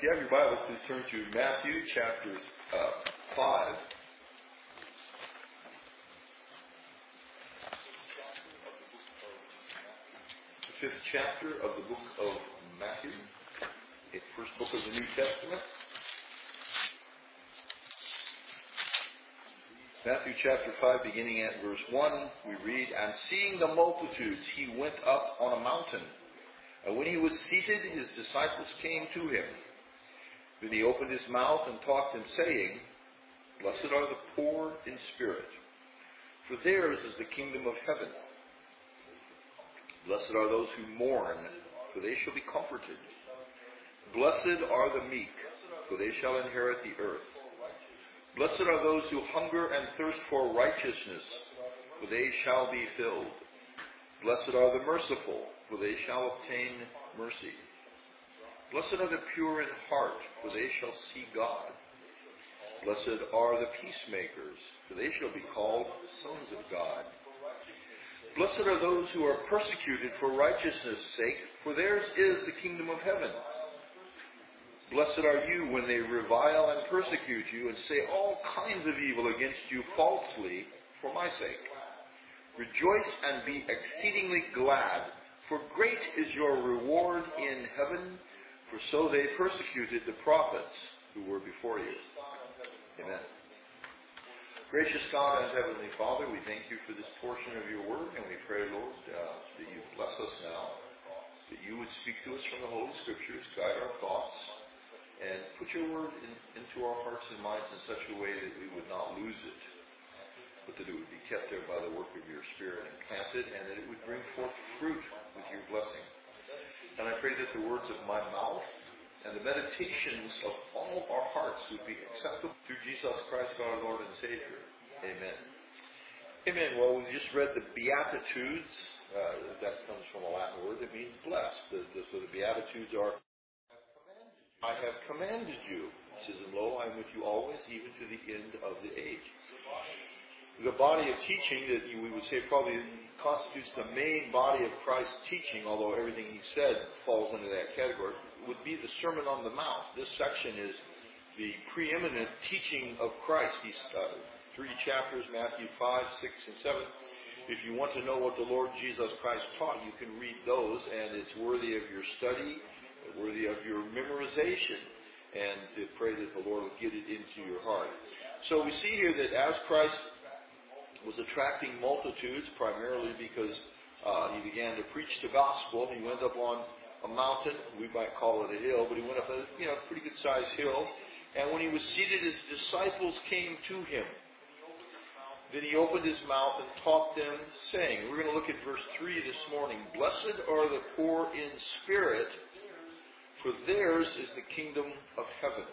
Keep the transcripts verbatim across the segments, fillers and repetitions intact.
If you have your Bible, please turn to Matthew chapter uh, five. The fifth chapter of the book of Matthew, the first book of the New Testament. Matthew chapter five, beginning at verse one, we read, "And seeing the multitudes, he went up on a mountain. And when he was seated, his disciples came to him. Then he opened his mouth and taught them, saying, Blessed are the poor in spirit, for theirs is the kingdom of heaven. Blessed are those who mourn, for they shall be comforted. Blessed are the meek, for they shall inherit the earth. Blessed are those who hunger and thirst for righteousness, for they shall be filled. Blessed are the merciful, for they shall obtain mercy. Blessed are the pure in heart, for they shall see God. Blessed are the peacemakers, for they shall be called sons of God. Blessed are those who are persecuted for righteousness' sake, for theirs is the kingdom of heaven. Blessed are you when they revile and persecute you and say all kinds of evil against you falsely for my sake. Rejoice and be exceedingly glad, for great is your reward in heaven, for so they persecuted the prophets who were before you." Amen. Gracious God and Heavenly Father, we thank you for this portion of your word, and we pray, Lord, uh, that you bless us now, that you would speak to us from the Holy Scriptures, guide our thoughts, and put your word in, into our hearts and minds in such a way that we would not lose it, but that it would be kept there by the work of your Spirit and planted, and that it would bring forth fruit with your blessing. And I pray that the words of my mouth and the meditations of all our hearts would be acceptable through Jesus Christ, our Lord and Savior. Amen. Amen. Well, we just read the Beatitudes. Uh, that comes from a Latin word that means blessed. The, the, so the Beatitudes are, I have commanded you. It says, and lo, I am with you always, even to the end of the age. The body of teaching that we would say probably constitutes the main body of Christ's teaching, although everything he said falls into that category, would be the Sermon on the Mount. This section is the preeminent teaching of Christ. These uh, three chapters, Matthew five, six, and seven. If you want to know what the Lord Jesus Christ taught, you can read those, and it's worthy of your study, worthy of your memorization, and to pray that the Lord will get it into your heart. So we see here that as Christ was attracting multitudes, primarily because uh, he began to preach the gospel. He went up on a mountain, we might call it a hill, but he went up a you know pretty good sized hill. And when he was seated, his disciples came to him. Then he opened his mouth and taught them, saying, we're going to look at verse three this morning, Blessed are the poor in spirit, for theirs is the kingdom of heaven.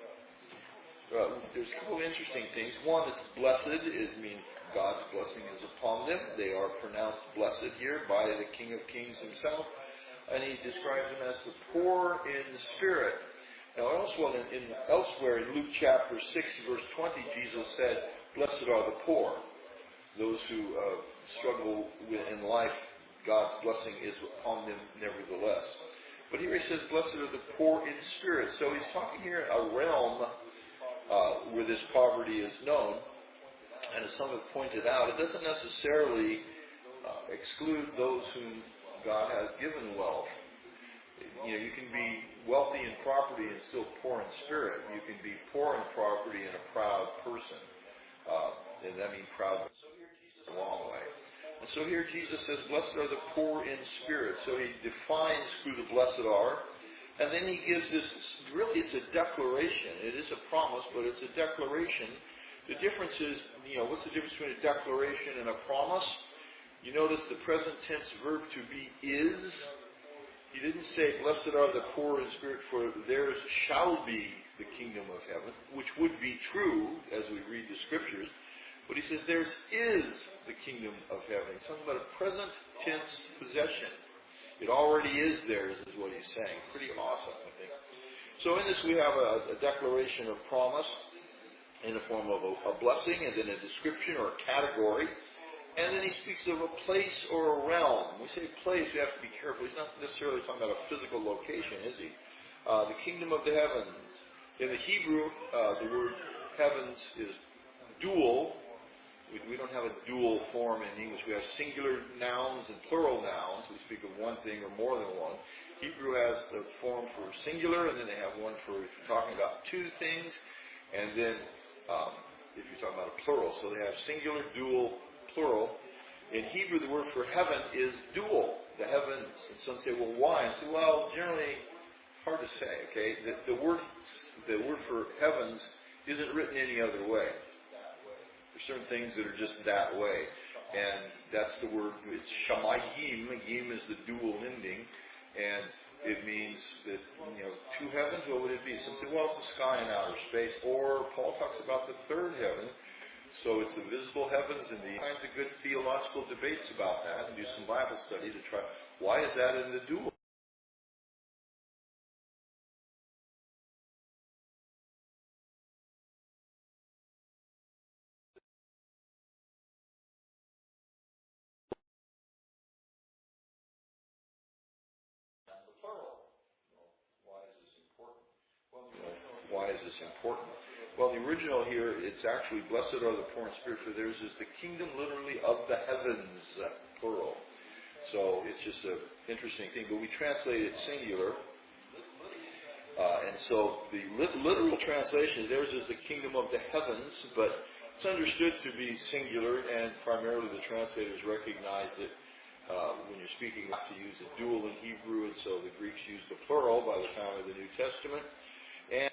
Uh, there's a couple of interesting things. One is blessed is means God's blessing is upon them. They are pronounced blessed here by the King of Kings himself. And he describes them as the poor in spirit. Now elsewhere in, in, elsewhere in Luke chapter six, verse twenty, Jesus said, Blessed are the poor. Those who uh, struggle with, in life, God's blessing is upon them nevertheless. But here he says, Blessed are the poor in spirit. So he's talking here a realm Uh, where this poverty is known, and as some have pointed out, it doesn't necessarily uh, exclude those whom God has given wealth. You know, you can be wealthy in property and still poor in spirit. You can be poor in property and a proud person, uh, and I mean proud a long way. And so here Jesus says, "Blessed are the poor in spirit." So he defines who the blessed are. And then he gives this, really it's a declaration. It is a promise, but it's a declaration. The difference is, you know, what's the difference between a declaration and a promise? You notice the present tense verb to be is. He didn't say, Blessed are the poor in spirit, for theirs shall be the kingdom of heaven, which would be true as we read the scriptures. But he says, theirs is the kingdom of heaven. He's talking about a present tense possession. It already is theirs, is what he's saying. Pretty awesome, I think. So in this we have a, a declaration of promise in the form of a, a blessing, and then a description or a category. And then he speaks of a place or a realm. When we say place, we have to be careful. He's not necessarily talking about a physical location, is he? Uh, the kingdom of the heavens. In the Hebrew, uh, the word heavens is dual. We, we don't have a dual form in English. We have singular nouns and plural nouns. We speak of one thing or more than one. Hebrew has the form for singular, and then they have one for if you're talking about two things, and then um, if you're talking about a plural. So they have singular, dual, plural. In Hebrew, the word for heaven is dual. The heavens. And some say, well, why? And say, well, generally, it's hard to say. Okay, the, the word, the word for heavens isn't written any other way. There's certain things that are just that way, and that's the word. It's shamayim. Yim is the dual ending, and it means that you know two heavens. What would it be? Some say, well, it's the sky and outer space. Or Paul talks about the third heaven. So it's the visible heavens, and the kinds of good theological debates about that, and do some Bible study to try, why is that in the dual? The plural. Why is this important? Well, why is this important? Well, the original here, it's actually, blessed are the poor in spirit, for theirs is the kingdom, literally, of the heavens, plural. So it's just an interesting thing. But we translate it singular. Uh, and so the lit- literal translation, theirs is the kingdom of the heavens, but it's understood to be singular, and primarily the translators recognize that uh, when you're speaking, you have to use a dual in Hebrew, and so the Greeks used the plural by the time of the New Testament. And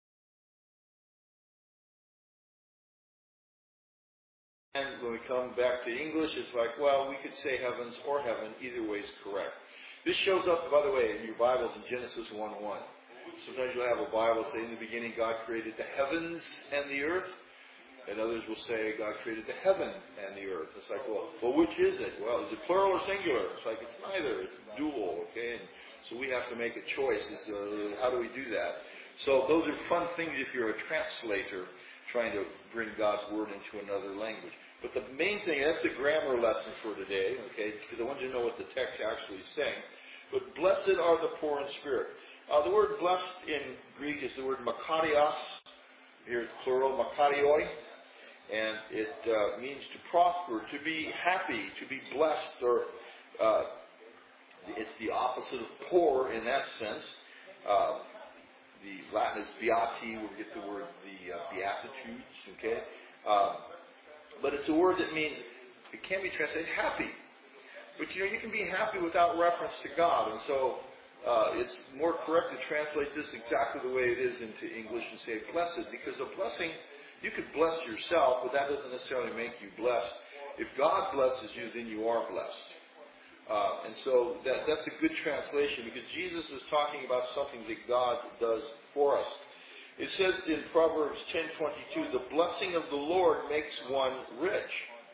And when we come back to English, it's like, well, we could say heavens or heaven. Either way is correct. This shows up, by the way, in your Bibles in Genesis one one. Sometimes you'll have a Bible say, in the beginning God created the heavens and the earth. And others will say God created the heaven and the earth. It's like, well, well, which is it? Well, is it plural or singular? It's like, it's neither. It's dual, okay? And so we have to make a choice. Is, uh, how do we do that? So those are fun things if you're a translator trying to bring God's word into another language. But the main thing, that's the grammar lesson for today, okay, because I want you to know what the text actually is saying. But blessed are the poor in spirit. Uh, the word blessed in Greek is the word makarios. Here it's plural, makarioi. And it uh, means to prosper, to be happy, to be blessed, or uh, it's the opposite of poor in that sense. Uh, The Latin is beati, where we get the word, the uh, Beatitudes, okay? Uh, but it's a word that means, it can be translated happy. But you know, you can be happy without reference to God. And so uh, it's more correct to translate this exactly the way it is into English and say blessed. Because a blessing, you could bless yourself, but that doesn't necessarily make you blessed. If God blesses you, then you are blessed. Uh, and so that, that's a good translation because Jesus is talking about something that God does for us. It says in Proverbs ten twenty-two, the blessing of the Lord makes one rich.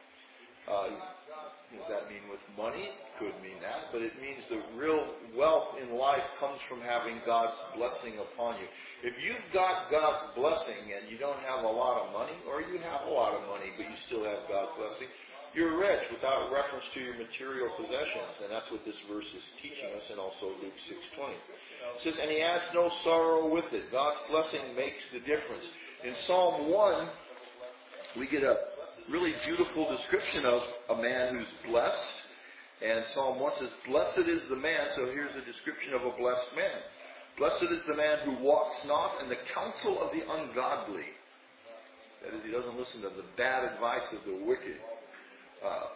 Uh, does that mean with money? Could mean that, but it means the real wealth in life comes from having God's blessing upon you. If you've got God's blessing and you don't have a lot of money, or you have a lot of money but you still have God's blessing, you're rich without reference to your material possessions. And that's what this verse is teaching us, and also Luke six twenty. It says, and he adds no sorrow with it. God's blessing makes the difference. In Psalm one, we get a really beautiful description of a man who's blessed. And Psalm one says, blessed is the man. So here's a description of a blessed man. Blessed is the man who walks not in the counsel of the ungodly. That is, he doesn't listen to the bad advice of the wicked. Uh,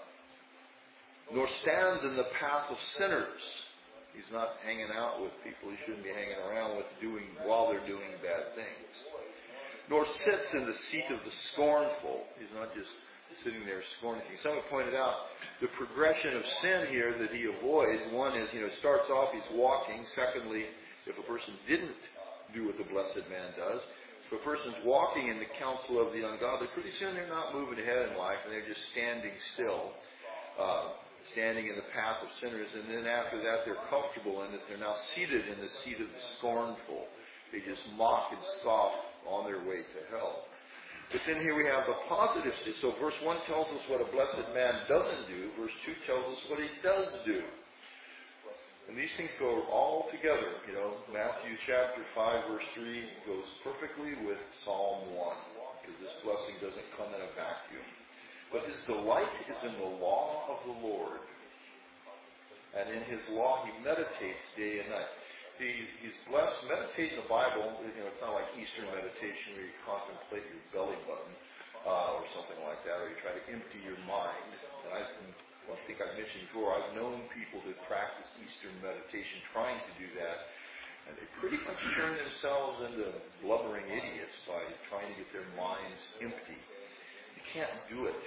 nor stands in the path of sinners. He's not hanging out with people he shouldn't be hanging around with doing while they're doing bad things. Nor sits in the seat of the scornful. He's not just sitting there scorning things. Someone pointed out the progression of sin here that he avoids. One is, you know, starts off he's walking. Secondly, if a person didn't do what the blessed man does, if a person's walking in the counsel of the ungodly, pretty soon they're not moving ahead in life, and they're just standing still, uh, standing in the path of sinners. And then after that, they're comfortable in it. They're now seated in the seat of the scornful. They just mock and scoff on their way to hell. But then here we have the positive. So verse one tells us what a blessed man doesn't do. Verse two tells us what he does do. And these things go all together. You know, Matthew chapter five, verse three goes perfectly with Psalm one, because this blessing doesn't come in a vacuum. But his delight is in the law of the Lord. And in his law he meditates day and night. He, he's blessed. Meditate in the Bible, you know, it's not like Eastern meditation where you contemplate your belly button uh, or something like that, or you try to empty your mind. And I, I think I've mentioned before, I've known people that practice Eastern meditation trying to do that, and they pretty much turn themselves into blubbering idiots by trying to get their minds empty. You can't do it.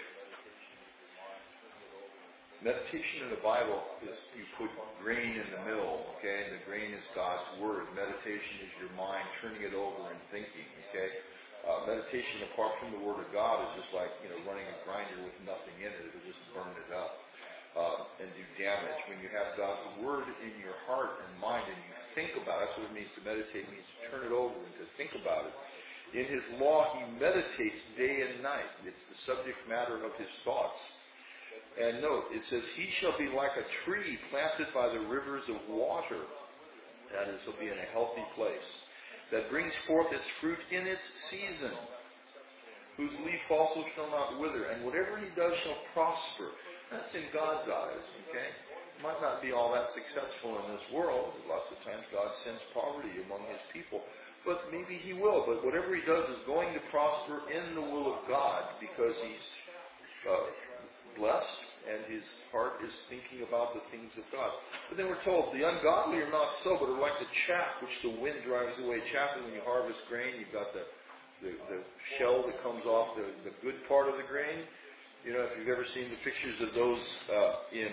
Meditation in the Bible is you put grain in the mill, okay? And the grain is God's Word. Meditation is your mind turning it over and thinking, okay? Uh, meditation apart from the Word of God is just like, you know, running a grinder with nothing in it. It'll just burn it up uh, and do damage. When you have God's Word in your heart and mind and you think about it, that's what it means to meditate. It means to turn it over and to think about it. In his law, he meditates day and night. It's the subject matter of his thoughts. And note, it says, he shall be like a tree planted by the rivers of water. That is, he'll be in a healthy place. That brings forth its fruit in its season. Whose leaf also shall not wither. And whatever he does shall prosper. That's in God's eyes, okay? Might not be all that successful in this world. Lots of times God sends poverty among his people. But maybe he will. But whatever he does is going to prosper in the will of God. Because he's uh, blessed. And his heart is thinking about the things of God. But then we're told, the ungodly are not so, but are like the chaff which the wind drives away. Chaff is when you harvest grain, you've got the, the, the shell that comes off the, the good part of the grain. You know, if you've ever seen the pictures of those uh, in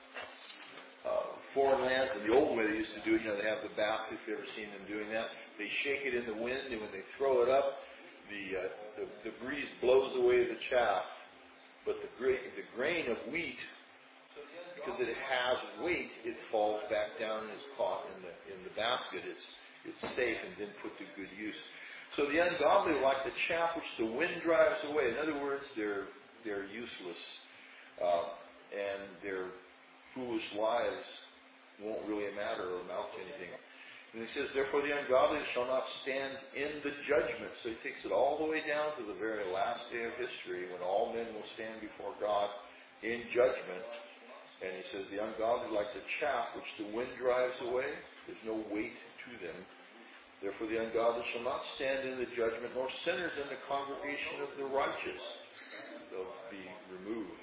uh, foreign lands, and the old way they used to do it, you know, they have the basket, if you've ever seen them doing that. They shake it in the wind, and when they throw it up, the, uh, the, the breeze blows away the chaff. But the grain, the grain of wheat, because it has weight, it falls back down and is caught in the in the basket. It's it's safe and then put to good use. So the ungodly are like the chaff which the wind drives away. In other words, they're they're useless, uh, and their foolish lives won't really matter or amount to anything. And he says, therefore the ungodly shall not stand in the judgment. So he takes it all the way down to the very last day of history when all men will stand before God in judgment. And he says, the ungodly like the chaff which the wind drives away. There's no weight to them. Therefore the ungodly shall not stand in the judgment, nor sinners in the congregation of the righteous. They'll be removed.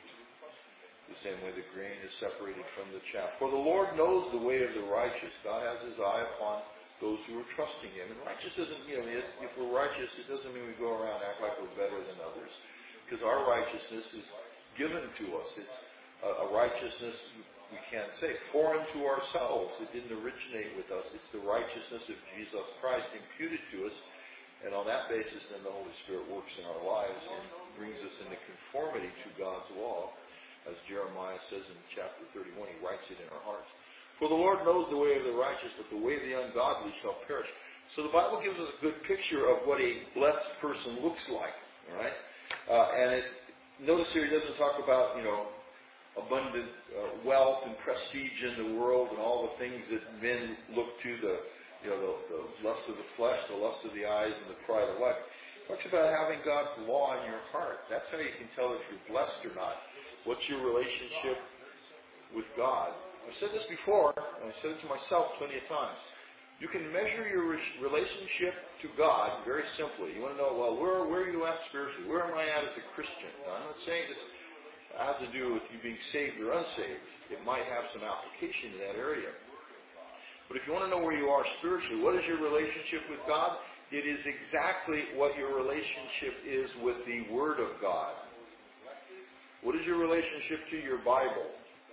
The same way the grain is separated from the chaff. For the Lord knows the way of the righteous. God has his eye upon those who are trusting him. And righteous doesn't, you know, if we're righteous, it doesn't mean we go around and act like we're better than others. Because our righteousness is given to us. It's a, a righteousness, we can't say, foreign to ourselves. It didn't originate with us. It's the righteousness of Jesus Christ imputed to us. And on that basis, then the Holy Spirit works in our lives and brings us into conformity to God's law. As Jeremiah says in chapter thirty-one, he writes it in our hearts. For the Lord knows the way of the righteous, but the way of the ungodly shall perish. So the Bible gives us a good picture of what a blessed person looks like. All right, uh, and it, notice here he doesn't talk about, you know, abundant uh, wealth and prestige in the world and all the things that men look to, the, you know, the, the lust of the flesh, the lust of the eyes, and the pride of life. He talks about having God's law in your heart. That's how you can tell if you're blessed or not. What's your relationship with God? I've said this before, and I've said it to myself plenty of times. You can measure your relationship to God very simply. You want to know, well, where, where are you at spiritually? Where am I at as a Christian? Now, I'm not saying this has to do with you being saved or unsaved. It might have some application in that area. But if you want to know where you are spiritually, what is your relationship with God? It is exactly what your relationship is with the Word of God. What is your relationship to your Bible?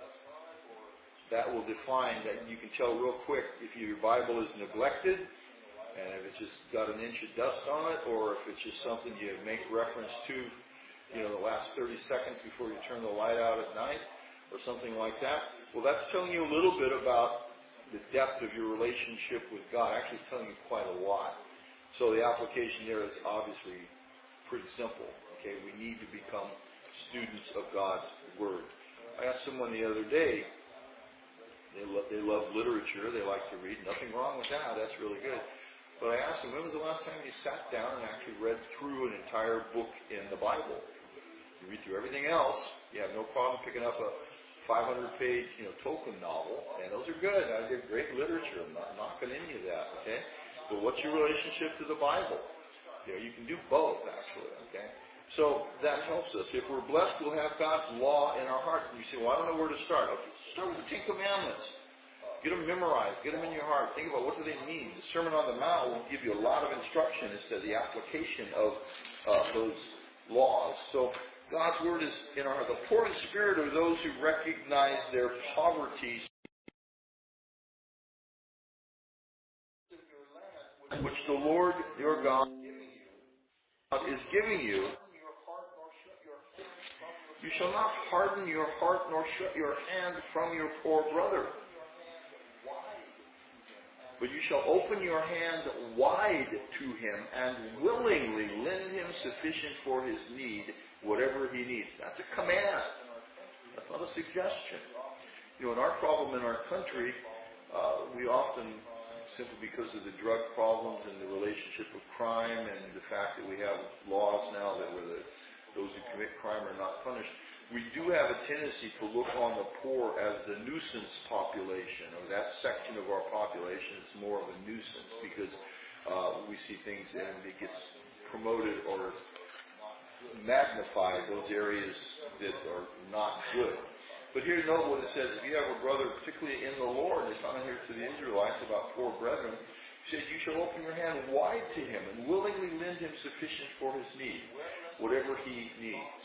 That will define that. You can tell real quick if your Bible is neglected, and if it's just got an inch of dust on it, or if it's just something you make reference to, you know, the last thirty seconds before you turn the light out at night, or something like that. Well, that's telling you a little bit about the depth of your relationship with God. Actually, it's telling you quite a lot. So the application there is obviously pretty simple. Okay, we need to become students of God's Word. I asked someone the other day, They love, they love literature. They like to read. Nothing wrong with that. That's really good. But I asked them, when was the last time you sat down and actually read through an entire book in the Bible? You read through everything else. You have no problem picking up a five hundred page, you know, Tolkien novel, and those are good. I get great literature. I'm not knocking any of that, okay? But what's your relationship to the Bible? You know, you can do both, actually, okay? So that helps us. If we're blessed, we'll have God's law in our hearts. And you say, well, I don't know where to start. Okay, start with the Ten Commandments. Get them memorized. Get them in your heart. Think about what do they mean. The Sermon on the Mount will give you a lot of instruction as to the application of uh, those laws. So God's Word is in our heart. The poor in spirit are those who recognize their poverty, which the Lord your God is giving you. You shall not harden your heart nor shut your hand from your poor brother. But you shall open your hand wide to him and willingly lend him sufficient for his need, whatever he needs. That's a command. That's not a suggestion. You know, in our problem in our country, uh, we often, simply because of the drug problems and the relationship with crime and the fact that we have laws now that where the, those who commit crime are not punished, we do have a tendency to look on the poor as the nuisance population, or that section of our population is more of a nuisance because uh, we see things and it gets promoted or magnified, those areas that are not good. But here, note what it says. If you have a brother, particularly in the Lord, it's on here to the Israelites about poor brethren, he said, you shall open your hand wide to him and willingly lend him sufficient for his need, whatever he needs.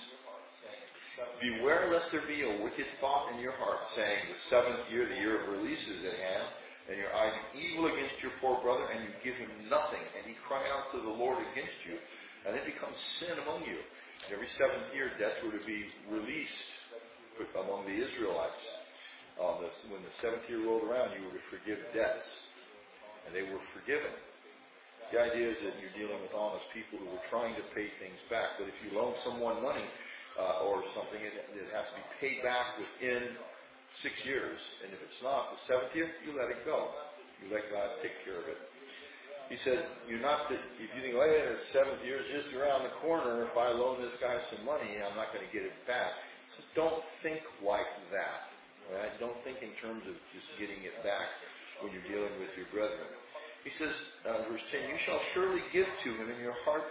Beware lest there be a wicked thought in your heart, saying, the seventh year, the year of release is at hand, and you're eyeing evil against your poor brother, and you give him nothing, and he cry out to the Lord against you, and it becomes sin among you. And every seventh year, debts were to be released among the Israelites. Uh, the, when the seventh year rolled around, you were to forgive debts, and they were forgiven. The idea is that you're dealing with honest people who were trying to pay things back, but if you loan someone money, Uh, or something, it, it has to be paid back within six years. And if it's not the seventh year, you let it go. You let God take care of it. He says, you're not to, if you think, wait, the seventh year is just around the corner. If I loan this guy some money, I'm not going to get it back. He says, don't think like that. Right? Don't think in terms of just getting it back when you're dealing with your brethren. He says, uh, verse ten, you shall surely give to him in your heart.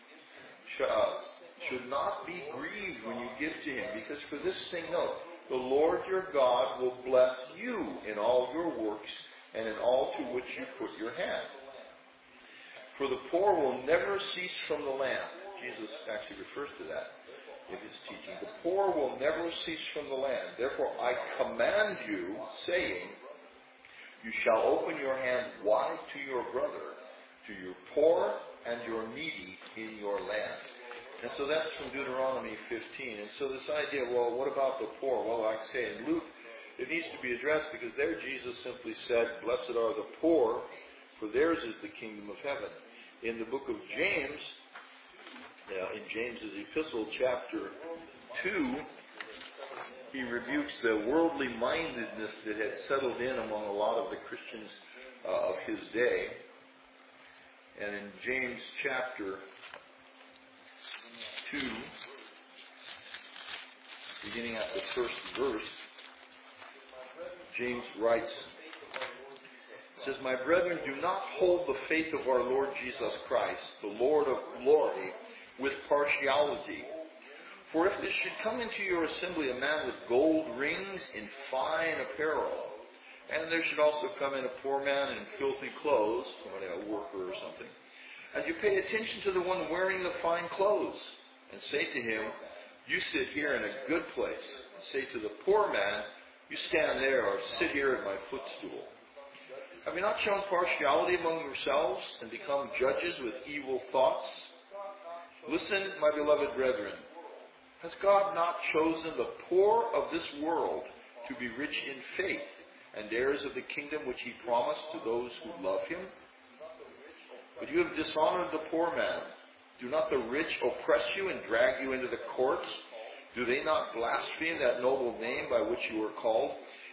Uh, should not be grieved when you give to him, because for this thing, note, the Lord your God will bless you in all your works and in all to which you put your hand. For the poor will never cease from the land. Jesus actually refers to that in his teaching. The poor will never cease from the land. Therefore I command you, saying, you shall open your hand wide to your brother, to your poor and your needy in your land. And so that's from Deuteronomy fifteen. And so this idea, well, what about the poor? Well, like I say, in Luke, it needs to be addressed because there Jesus simply said, blessed are the poor, for theirs is the kingdom of heaven. In the book of James, uh, in James's epistle, chapter two, he rebukes the worldly mindedness that had settled in among a lot of the Christians uh, of his day. And in James chapter two, beginning at the first verse, James writes, it says, my brethren, do not hold the faith of our Lord Jesus Christ, the Lord of glory, with partiality. For if there should come into your assembly a man with gold rings in fine apparel, and there should also come in a poor man in filthy clothes, somebody, a worker or something, and you pay attention to the one wearing the fine clothes, and say to him, you sit here in a good place. And say to the poor man, you stand there or sit here at my footstool. Have you not shown partiality among yourselves and become judges with evil thoughts? Listen, my beloved brethren. Has God not chosen the poor of this world to be rich in faith and heirs of the kingdom which he promised to those who love him? But you have dishonored the poor man. Do not the rich oppress you and drag you into the courts? Do they not blaspheme that noble name by which you are called?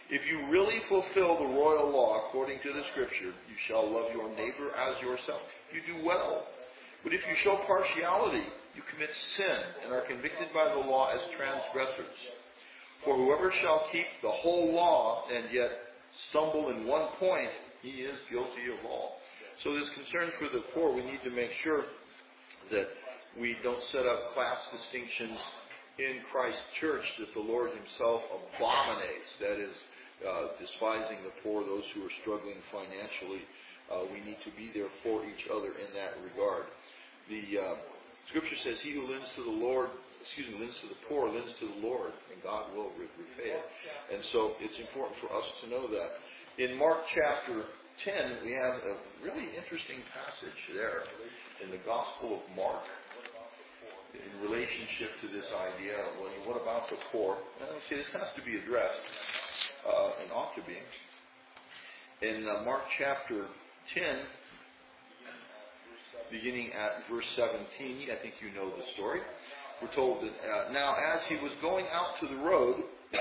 If you really fulfill the royal law according to the Scripture, you shall love your neighbor as yourself. You do well. But if you show partiality, you commit sin and are convicted by the law as transgressors. For whoever shall keep the whole law and yet stumble in one point, he is guilty of all. So this concern for the poor, we need to make sure that we don't set up class distinctions in Christ's church that the Lord himself abominates. That is, uh, despising the poor, those who are struggling financially. Uh, we need to be there for each other in that regard. The uh, Scripture says, he who lends to the Lord, excuse me, lends to the poor, lends to the Lord, and God will repay it. And so it's important for us to know that. In Mark chapter ten, we have a really interesting passage there in the Gospel of Mark in relationship to this idea of, well, what about the poor? And I say this has to be addressed, uh, and ought to be. In uh, Mark chapter ten, beginning at verse seventeen, I think you know the story. We're told that, uh, now as he was going out to the road,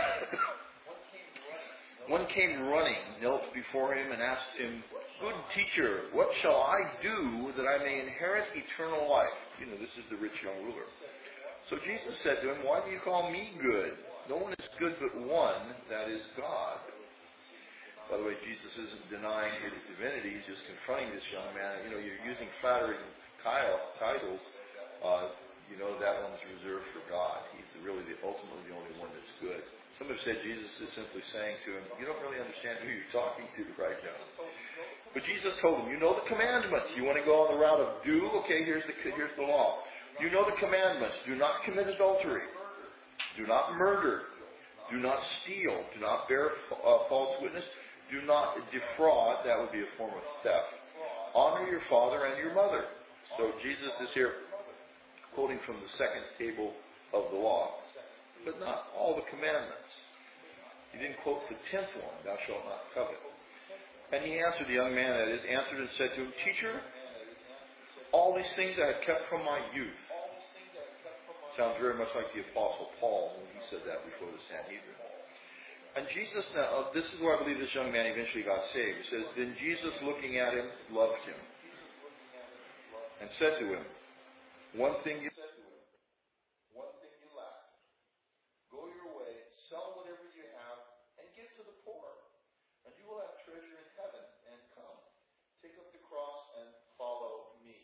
one came running, knelt before him, and asked him, "Good teacher, what shall I do that I may inherit eternal life?" You know, this is the rich young ruler. So Jesus said to him, "Why do you call me good? No one is good but one, that is God." By the way, Jesus isn't denying his divinity. He's just confronting this young man. You know, you're using flattering titles. Uh, you know, that one's reserved for God. He's really the, ultimately the only one that's good. Some have said Jesus is simply saying to him, you don't really understand who you're talking to right now. But Jesus told him, you know the commandments. You want to go on the route of do? Okay, here's the, here's the law. You know the commandments. Do not commit adultery. Do not murder. Do not steal. Do not bear uh, false witness. Do not defraud. That would be a form of theft. Honor your father and your mother. So Jesus is here quoting from the second table of the law, but not all the commandments. He didn't quote the tenth one, thou shalt not covet. And he answered, the young man that is, answered and said to him, Teacher, all these things I have kept from my youth. Sounds very much like the Apostle Paul when he said that before the Sanhedrin. And Jesus, now, this is where I believe this young man eventually got saved. It says, then Jesus, looking at him, loved him and said to him, one thing you said to him, one thing you lack. Go your way, sell whatever you have, and give to the poor, and you will have treasure in heaven, and come. Take up the cross and follow me.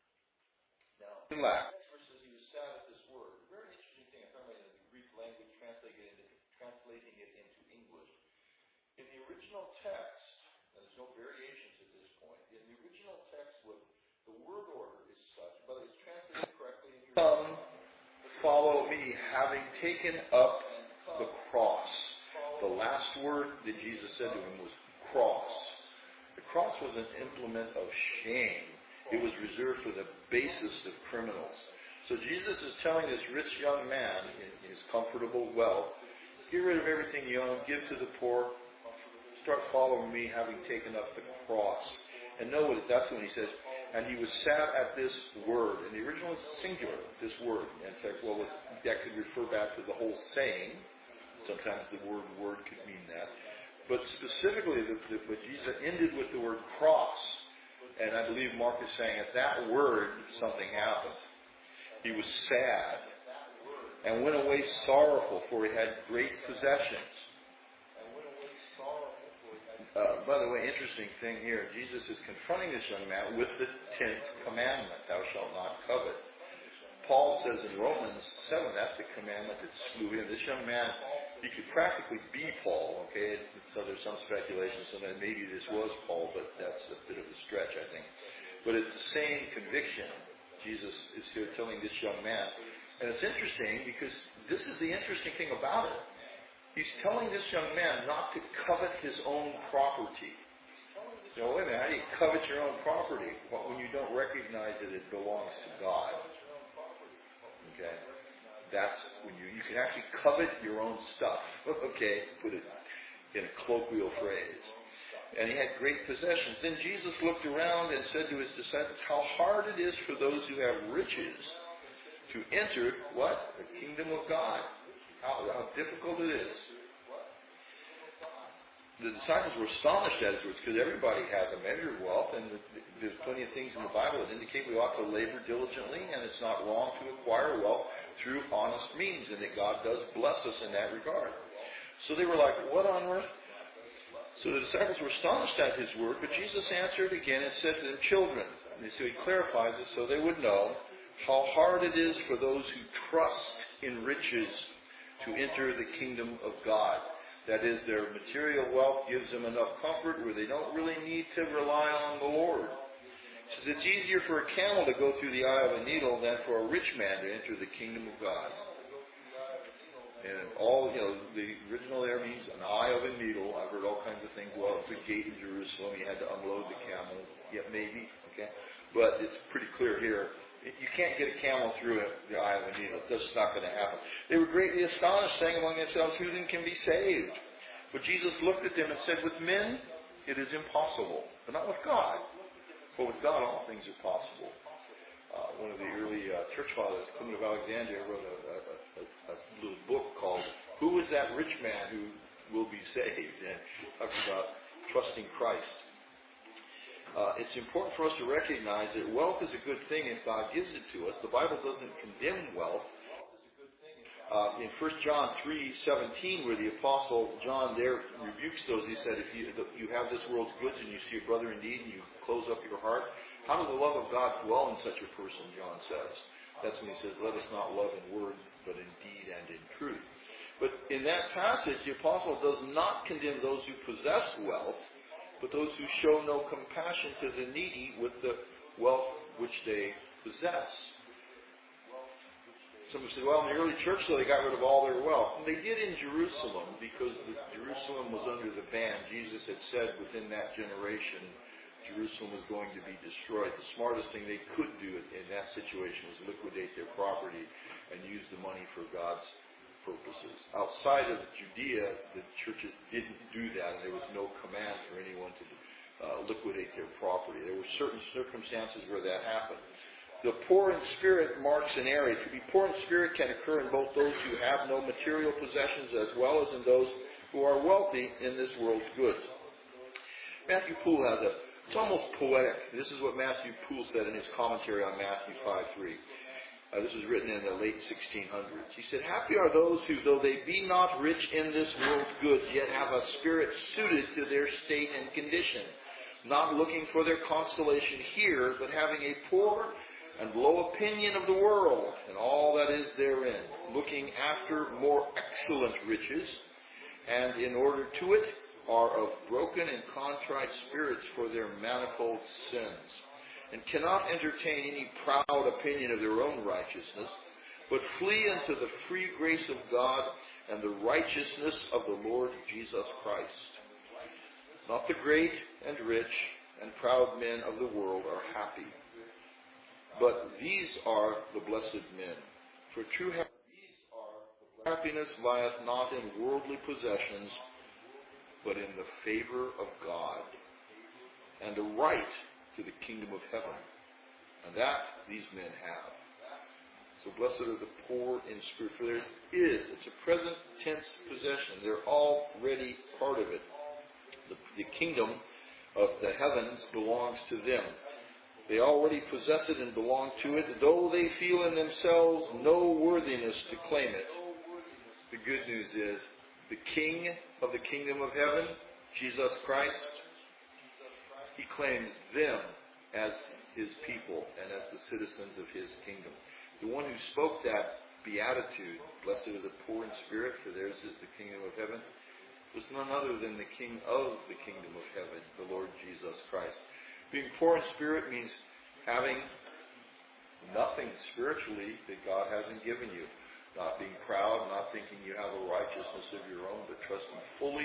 Now, in lack. The next verse says he was sad at this word. A very interesting thing. I'm talking about the Greek language, translating it into, translating it into English. In the original text, and there's no variations at this point, in the original text, what the word order is such, but it's translated correctly. In your Come, follow me, having taken up the cross. The last word that Jesus said to him was cross. The cross was an implement of shame. It was reserved for the basest of criminals. So Jesus is telling this rich young man in his comfortable wealth, get rid of everything you own, give to the poor, start following me, having taken up the cross. And know what that's when he says, and he was sad at this word. And the original is singular, this word. And it's like, well, that could refer back to the whole saying. Sometimes the word word could mean that. But specifically, the, the, but Jesus ended with the word cross. And I believe Mark is saying at that word, something happened. He was sad and went away sorrowful, for he had great possessions. Uh, by the way, interesting thing here, Jesus is confronting this young man with the tenth commandment, thou shalt not covet. Paul says in Romans seven, that's the commandment that slew him. This young man, he could practically be Paul, okay? So there's some speculation, so that maybe this was Paul, but that's a bit of a stretch, I think. But it's the same conviction. Jesus is here telling this young man. And it's interesting because this is the interesting thing about it. He's telling this young man not to covet his own property. You know, wait a minute, how do you covet your own property? Well, when you don't recognize that it belongs to God. Okay? That's when you, you can actually covet your own stuff. Okay? Put it in a colloquial phrase. And he had great possessions. Then Jesus looked around and said to his disciples, how hard it is for those who have riches to enter, what? The kingdom of God. How, how difficult it is. the disciples were astonished at his words, because everybody has a measure of wealth, and there's plenty of things in the Bible that indicate we ought to labor diligently, and it's not wrong to acquire wealth through honest means, and that God does bless us in that regard. So they were like, what on earth? So the disciples were astonished at his word, but Jesus answered again and said to them, children. And so he clarifies it so they would know how hard it is for those who trust in riches to enter the kingdom of God. That is, their material wealth gives them enough comfort where they don't really need to rely on the Lord. So it's easier for a camel to go through the eye of a needle than for a rich man to enter the kingdom of God. And all, you know, the original there means an eye of a needle. I've heard all kinds of things. Well, it's a gate in Jerusalem. You had to unload the camel. Yeah, maybe. Okay. But it's pretty clear here. You can't get a camel through the eye of a needle. That's not going to happen. They were greatly astonished, saying among themselves, who then can be saved? But Jesus looked at them and said, with men it is impossible, but not with God. For with God all things are possible. Uh, one of the early uh, church fathers, Clement of Alexandria, wrote a, a, a, a little book called Who is That Rich Man Who Will Be Saved? And talks about trusting Christ. Uh, it's important for us to recognize that wealth is a good thing if God gives it to us. The Bible doesn't condemn wealth. Uh, in First John three seventeen, where the Apostle John there rebukes those, he said, if you, you have this world's goods and you see a brother in need and you close up your heart, how does the love of God dwell in such a person, John says. That's when he says, let us not love in word, but in deed and in truth. But in that passage, the Apostle does not condemn those who possess wealth, but those who show no compassion to the needy with the wealth which they possess. Some have said, well, in the early church, though, they got rid of all their wealth. And they did in Jerusalem, because the, Jerusalem was under the ban. Jesus had said within that generation, Jerusalem was going to be destroyed. The smartest thing they could do in that situation was liquidate their property and use the money for God's purposes. Outside of Judea, the churches didn't do that, and there was no command for anyone to uh, liquidate their property. There were certain circumstances where that happened. The poor in spirit marks an area. To be poor in spirit can occur in both those who have no material possessions as well as in those who are wealthy in this world's goods. Matthew Poole has a, it's almost poetic. This is what Matthew Poole said in his commentary on Matthew five three. Uh, this was written in the late sixteen hundreds. He said, happy are those who, though they be not rich in this world's goods, yet have a spirit suited to their state and condition, not looking for their consolation here, but having a poor and low opinion of the world and all that is therein, looking after more excellent riches, and in order to it are of broken and contrite spirits for their manifold sins, and cannot entertain any proud opinion of their own righteousness, but flee unto the free grace of God and the righteousness of the Lord Jesus Christ. Not the great and rich and proud men of the world are happy, but these are the blessed men. For true happiness lieth not in worldly possessions, but in the favor of God, and a right to the kingdom of heaven. And that these men have. So blessed are the poor in spirit, for theirs is, it's a present tense possession. They're already part of it. The, the kingdom of the heavens belongs to them. They already possess it and belong to it, though they feel in themselves no worthiness to claim it. The good news is, the King of the kingdom of heaven, Jesus Christ, He claims them as His people and as the citizens of His kingdom. The one who spoke that beatitude, blessed are the poor in spirit, for theirs is the kingdom of heaven, was none other than the King of the kingdom of heaven, the Lord Jesus Christ. Being poor in spirit means having nothing spiritually that God hasn't given you. Not being proud, not thinking you have a righteousness of your own, but trusting fully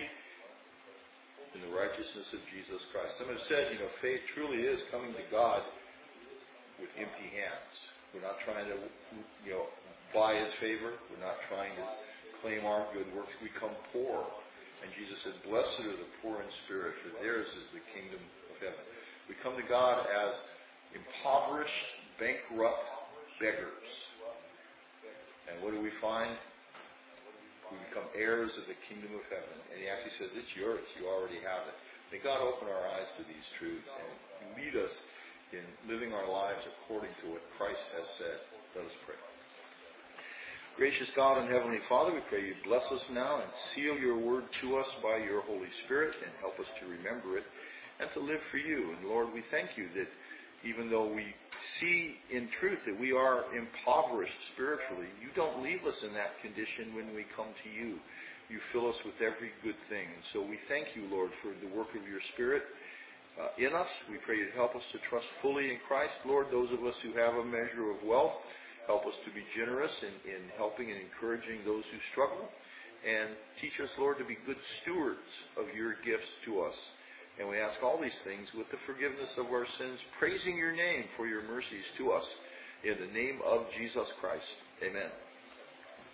in the righteousness of Jesus Christ. Some have said, you know, faith truly is coming to God with empty hands. We're not trying to, you know, buy His favor. We're not trying to claim our good works. We come poor. And Jesus said, blessed are the poor in spirit, for theirs is the kingdom of heaven. We come to God as impoverished, bankrupt beggars. And what do we find? We become heirs of the kingdom of heaven. And he actually says, it's yours. You already have it. May God open our eyes to these truths and lead us in living our lives according to what Christ has said. Let us pray. Gracious God and Heavenly Father, we pray you bless us now and seal your word to us by your Holy Spirit and help us to remember it and to live for you. And Lord, we thank you that even though we see in truth that we are impoverished spiritually, you don't leave us in that condition when we come to you. You fill us with every good thing. And so we thank you, Lord, for the work of your Spirit uh, in us. We pray you to help us to trust fully in Christ. Lord, those of us who have a measure of wealth, help us to be generous in, in helping and encouraging those who struggle. And teach us, Lord, to be good stewards of your gifts to us. And we ask all these things with the forgiveness of our sins, praising your name for your mercies to us. In the name of Jesus Christ. Amen.